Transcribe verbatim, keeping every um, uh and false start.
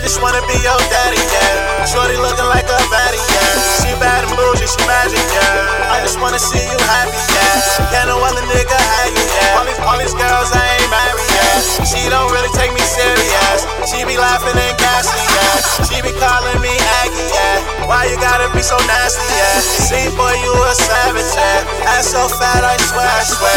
just wanna be your daddy, yeah. Shorty looking like a baddie, yeah. She bad and bougie, she magic, yeah. I just wanna see you happy, yeah. Can't no other nigga have you, yeah. All these, all these girls I ain't married, yeah. She don't really take me serious. She be laughing and gassing, yeah. She be calling me Aggie, yeah. Why you gotta be so nasty, yeah. See, boy, you a savage, yeah. Ass so fat, I swear, I swear.